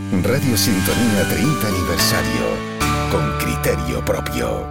Radio Sintonía 30 aniversario, con criterio propio.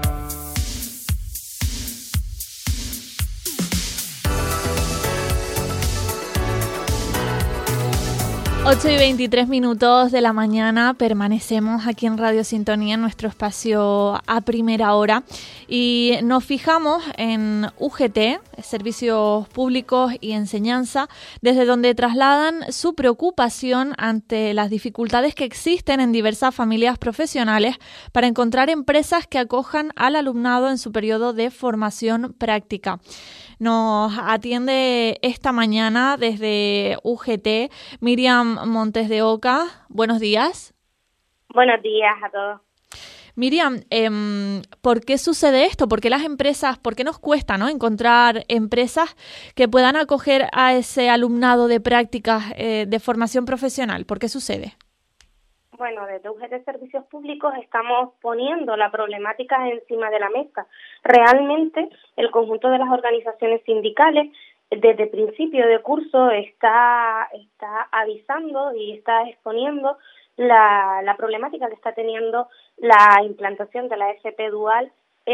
Ocho y 23 minutos de la mañana, permanecemos aquí en Radio Sintonía en nuestro espacio a primera hora y nos fijamos en UGT, Servicios Públicos y Enseñanza, desde donde trasladan su preocupación ante las dificultades que existen en diversas familias profesionales para encontrar empresas que acojan al alumnado en su periodo de formación práctica. Nos atiende esta mañana desde UGT Miriam Montes de Oca. Buenos días. Buenos días a todos. Miriam, ¿por qué sucede esto? ¿Por qué por qué nos cuesta, ¿no?, encontrar empresas que puedan acoger a ese alumnado de prácticas de formación profesional? ¿Por qué sucede? Bueno, desde UGT Servicios Públicos estamos poniendo la problemática encima de la mesa. Realmente, el conjunto de las organizaciones sindicales, desde principio de curso, está avisando y está exponiendo la problemática que está teniendo la implantación de la FP Dual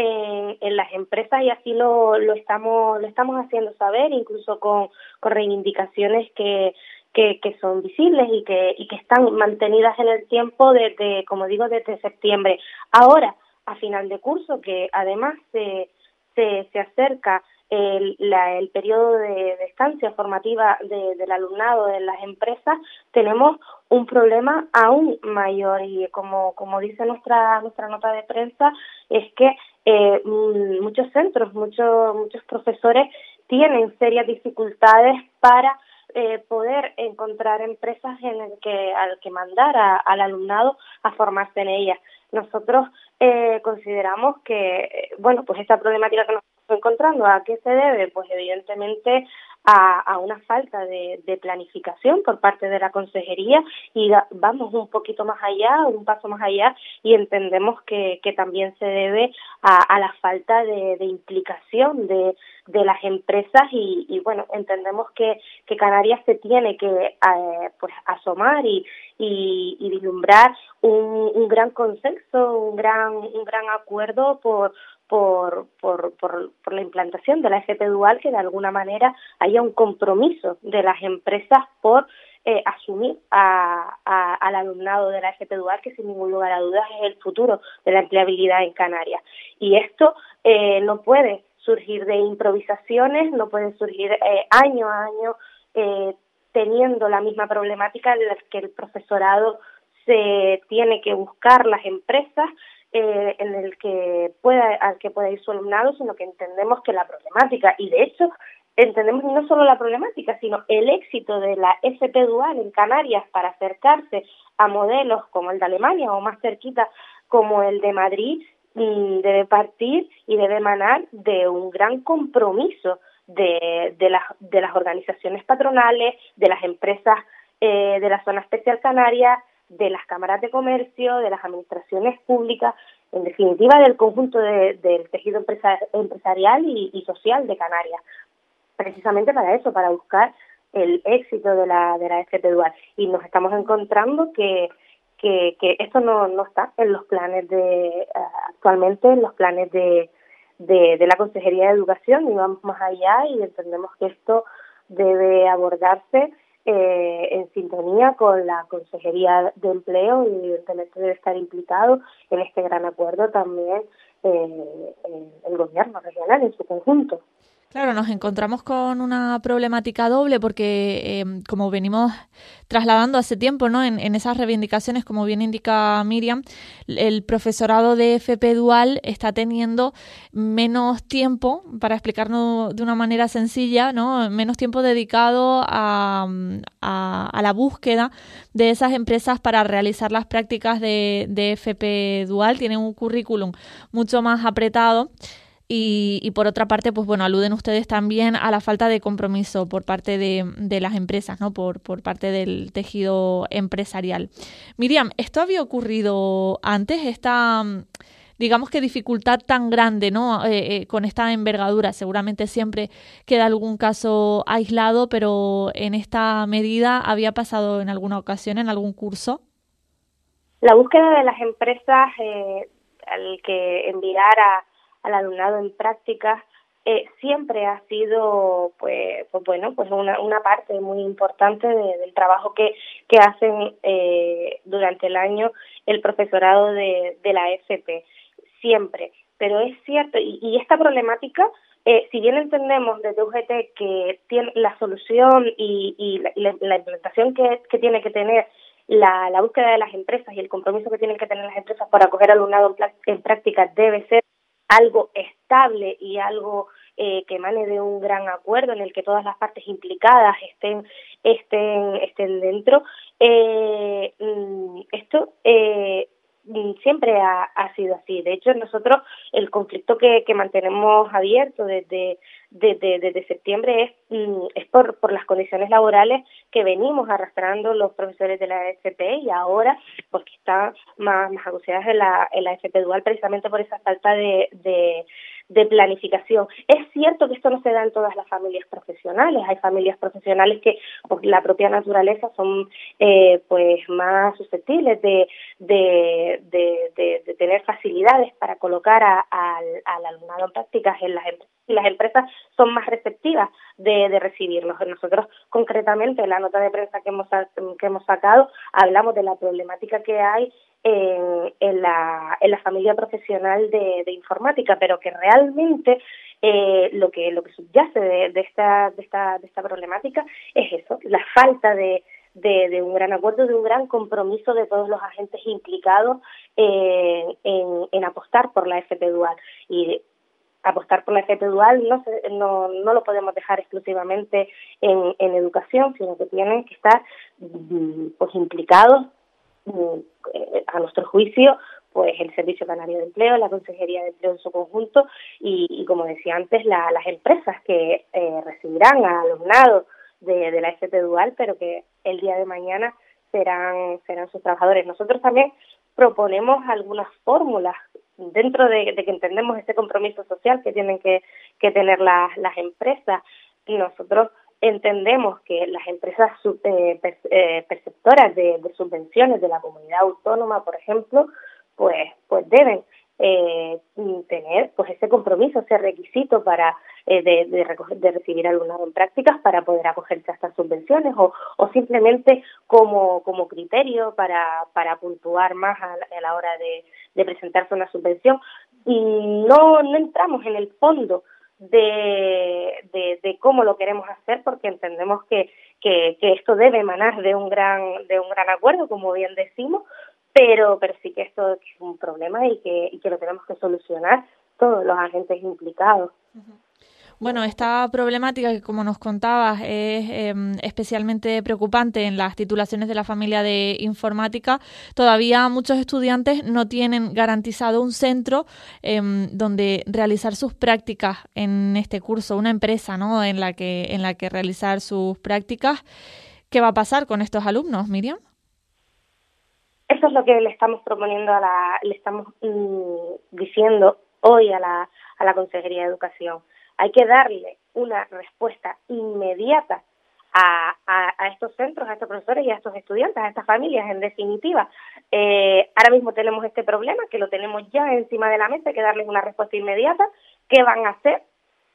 en las empresas, y así lo estamos haciendo saber, incluso con reivindicaciones que son visibles y que están mantenidas en el tiempo desde, como digo, desde septiembre. Ahora, a final de curso, que además se acerca el periodo de estancia formativa del alumnado en las empresas, tenemos un problema aún mayor, y como dice nuestra nota de prensa, es que muchos centros, muchos profesores tienen serias dificultades para poder encontrar empresas al que mandar al alumnado a formarse en ellas. Nosotros consideramos que, pues esta problemática que nos estamos encontrando, ¿a qué se debe? Pues evidentemente a una falta de planificación por parte de la consejería, y vamos un poquito más allá, un paso más allá, y entendemos que también se debe a la falta de implicación de las empresas, y bueno, entendemos que Canarias se tiene que pues asomar y vislumbrar un gran consenso, un gran acuerdo por la implantación de la FP Dual, que de alguna manera haya un compromiso de las empresas por asumir al alumnado de la FP Dual, que sin ningún lugar a dudas es el futuro de la empleabilidad en Canarias. Y esto no puede surgir de improvisaciones, no puede surgir año a año teniendo la misma problemática en la que el profesorado se tiene que buscar las empresas al que pueda ir su alumnado, sino que entendemos que la problemática, y de hecho entendemos no solo la problemática, sino el éxito de la FP Dual en Canarias para acercarse a modelos como el de Alemania o más cerquita como el de Madrid, debe partir y debe emanar de un gran compromiso de las organizaciones patronales, de las empresas de la zona especial canaria, de las cámaras de comercio, de las administraciones públicas, en definitiva del conjunto del tejido empresarial y social de Canarias, precisamente para eso, para buscar el éxito de la FP Dual. Y nos estamos encontrando que esto no está en los planes actualmente en los planes de la Consejería de Educación, y vamos más allá, y entendemos que esto debe abordarse en sintonía con la Consejería de Empleo, y evidentemente debe estar implicado en este gran acuerdo también el gobierno regional en su conjunto. Claro, nos encontramos con una problemática doble porque, como venimos trasladando hace tiempo, ¿no?, en esas reivindicaciones, como bien indica Miriam, el profesorado de FP Dual está teniendo menos tiempo, para explicarnos de una manera sencilla, ¿no?, menos tiempo dedicado a la búsqueda de esas empresas para realizar las prácticas de FP Dual. Tienen un currículum mucho más apretado. Y por otra parte, pues bueno, aluden ustedes también a la falta de compromiso por parte de las empresas, ¿no?, por parte del tejido empresarial. Miriam, ¿esto había ocurrido antes? Esta, digamos que dificultad tan grande, ¿no?, con esta envergadura. Seguramente siempre queda algún caso aislado, pero en esta medida, ¿había pasado en alguna ocasión, en algún curso? La búsqueda de las empresas al que enviar al alumnado en prácticas siempre ha sido pues una parte muy importante del trabajo que hacen durante el año el profesorado de la FP, siempre. Pero es cierto, y esta problemática, si bien entendemos desde UGT que tiene la solución y la implementación que tiene que tener la búsqueda de las empresas y el compromiso que tienen que tener las empresas para acoger alumnado en práctica debe ser algo estable y algo que emane de un gran acuerdo en el que todas las partes implicadas estén dentro. Esto siempre ha sido así. De hecho, nosotros el conflicto que mantenemos abierto desde septiembre es por las condiciones laborales que venimos arrastrando los profesores de la FP, y ahora porque están más aguzadas en la FP dual, precisamente por esa falta de planificación. Es cierto que esto no se da en todas las familias profesionales. Hay familias profesionales que por la propia naturaleza son pues más susceptibles de tener facilidades para colocar al alumnado en prácticas en las empresas, y las empresas son más receptivas de recibirlos. Nosotros concretamente en la nota de prensa que hemos sacado hablamos de la problemática que hay en la familia profesional de informática, pero que realmente lo que subyace de esta problemática es eso, la falta de un gran acuerdo, de un gran compromiso de todos los agentes implicados en apostar por la FP dual. Y apostar por la FP dual no lo podemos dejar exclusivamente en educación, sino que tienen que estar pues implicados, a nuestro juicio, pues el Servicio Canario de Empleo, la Consejería de Empleo en su conjunto y como decía antes, las empresas que recibirán a alumnado de la FP dual, pero que el día de mañana serán sus trabajadores. Nosotros también proponemos algunas fórmulas dentro de que entendemos ese compromiso social que tienen que tener las empresas. Nosotros entendemos que las empresas perceptoras de subvenciones de la comunidad autónoma, por ejemplo, pues deben tener pues ese compromiso, ese requisito para de recibir alumnado en prácticas para poder acogerse a estas subvenciones, o simplemente como criterio para puntuar más a la hora de presentarse una subvención. No entramos en el fondo de cómo lo queremos hacer, porque entendemos que esto debe emanar de un gran acuerdo, como bien decimos, pero sí que esto es un problema y que lo tenemos que solucionar todos los agentes implicados. Bueno, esta problemática que, como nos contabas, es especialmente preocupante en las titulaciones de la familia de informática. Todavía muchos estudiantes no tienen garantizado un centro donde realizar sus prácticas en este curso, una empresa, ¿no?, en la que realizar sus prácticas. ¿Qué va a pasar con estos alumnos, Miriam? Eso es lo que le estamos proponiendo le estamos diciendo hoy a la Consejería de Educación. Hay que darle una respuesta inmediata a estos centros, a estos profesores y a estos estudiantes, a estas familias, en definitiva. Ahora mismo tenemos este problema, que lo tenemos ya encima de la mesa, hay que darles una respuesta inmediata. ¿Qué van a hacer?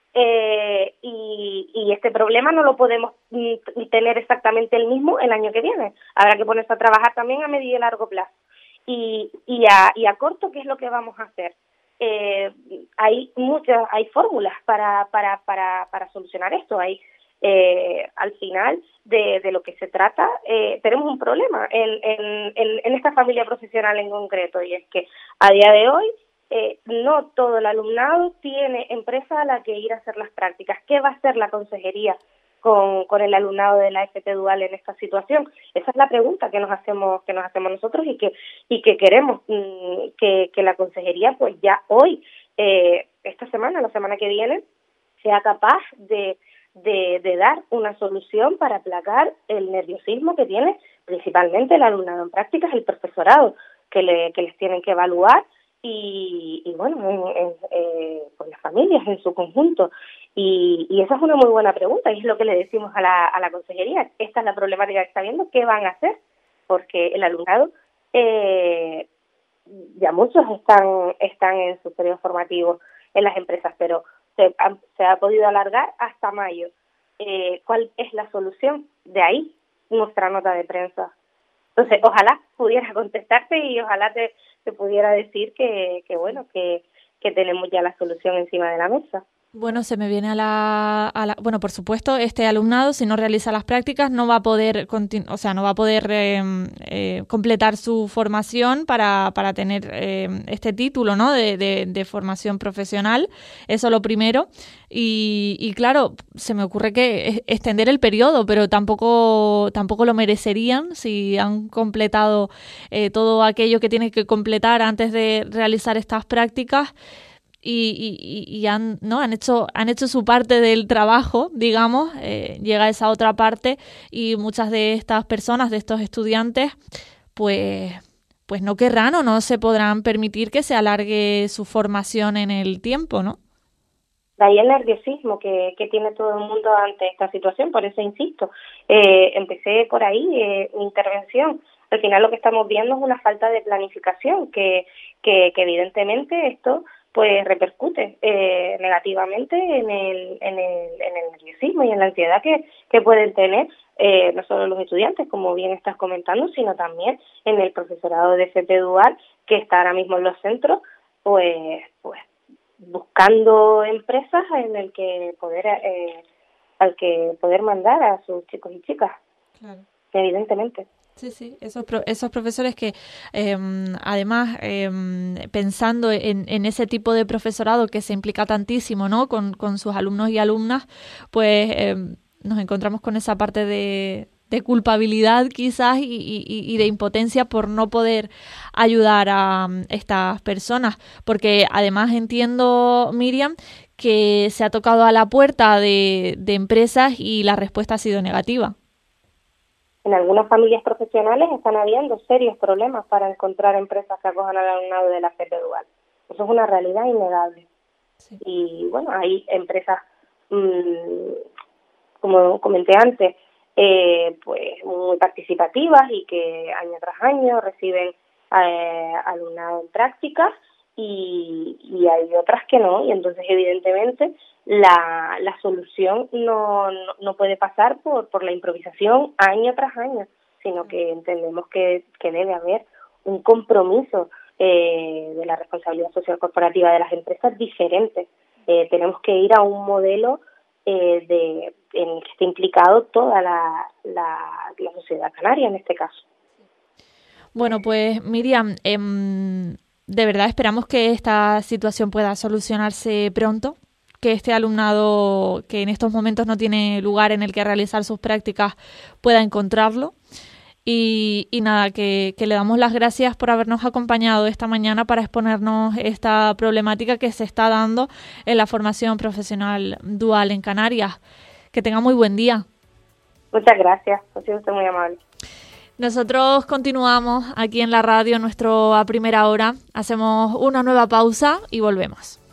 Y este problema no lo podemos tener exactamente el mismo el año que viene. Habrá que ponerse a trabajar también a medio y largo plazo. Y a corto, ¿qué es lo que vamos a hacer? Hay fórmulas para solucionar esto. Al final de lo que se trata, tenemos un problema en esta familia profesional en concreto, y es que a día de hoy no todo el alumnado tiene empresa a la que ir a hacer las prácticas. ¿Qué va a hacer la consejería con el alumnado de la FP dual en esta situación? Esa es la pregunta que nos hacemos nosotros, y que queremos que la consejería pues ya hoy, esta semana, la semana que viene, sea capaz de dar una solución para aplacar el nerviosismo que tiene principalmente el alumnado en prácticas, el profesorado, que les tienen que evaluar, y bueno, pues las familias en su conjunto. Y esa es una muy buena pregunta, y es lo que le decimos a la consejería. Esta es la problemática que está viendo. ¿Qué van a hacer? Porque el alumnado ya muchos están en sus periodos formativos en las empresas, pero se ha podido alargar hasta mayo. ¿Cuál es la solución? De ahí nuestra nota de prensa. Entonces, ojalá pudiera contestarte y ojalá te pudiera decir que tenemos ya la solución encima de la mesa. Bueno, se me viene bueno, por supuesto, este alumnado, si no realiza las prácticas, no va a poder completar su formación para tener este título, ¿no? de formación profesional. Eso lo primero. Y claro, se me ocurre que extender el periodo, pero tampoco lo merecerían si han completado todo aquello que tienen que completar antes de realizar estas prácticas. Y han hecho su parte del trabajo, digamos, llega esa otra parte y muchas de estas personas, de estos estudiantes, pues no querrán o no se podrán permitir que se alargue su formación en el tiempo, ¿no? De ahí el nerviosismo que tiene todo el mundo ante esta situación, por eso insisto, empecé por ahí mi intervención. Al final lo que estamos viendo es una falta de planificación que evidentemente esto pues repercute negativamente en el nerviosismo y en la ansiedad que pueden tener no solo los estudiantes, como bien estás comentando, sino también en el profesorado de FP Dual, que está ahora mismo en los centros, pues buscando empresas en el que poder mandar a sus chicos y chicas. Claro. Evidentemente. Sí, esos profesores que además pensando en ese tipo de profesorado que se implica tantísimo, ¿no? con sus alumnos y alumnas, pues nos encontramos con esa parte de culpabilidad quizás y de impotencia por no poder ayudar a estas personas, porque además entiendo, Miriam, que se ha tocado a la puerta de empresas y la respuesta ha sido negativa. En algunas familias profesionales están habiendo serios problemas para encontrar empresas que acojan al alumnado de la FP Dual. Eso es una realidad innegable. Sí. Y bueno, hay empresas, como comenté antes, pues muy participativas y que año tras año reciben alumnado en prácticas y hay otras que no, y entonces evidentemente la solución no puede pasar por la improvisación año tras año, sino que entendemos que debe haber un compromiso de la responsabilidad social corporativa de las empresas diferente. Tenemos que ir a un modelo en el que esté implicado toda la sociedad canaria en este caso. Bueno, pues Miriam, de verdad esperamos que esta situación pueda solucionarse pronto, que este alumnado que en estos momentos no tiene lugar en el que realizar sus prácticas pueda encontrarlo. Y nada, que le damos las gracias por habernos acompañado esta mañana para exponernos esta problemática que se está dando en la formación profesional dual en Canarias. Que tenga muy buen día. Muchas gracias, ha sido usted muy amable. Nosotros continuamos aquí en la radio nuestro A Primera Hora. Hacemos una nueva pausa y volvemos.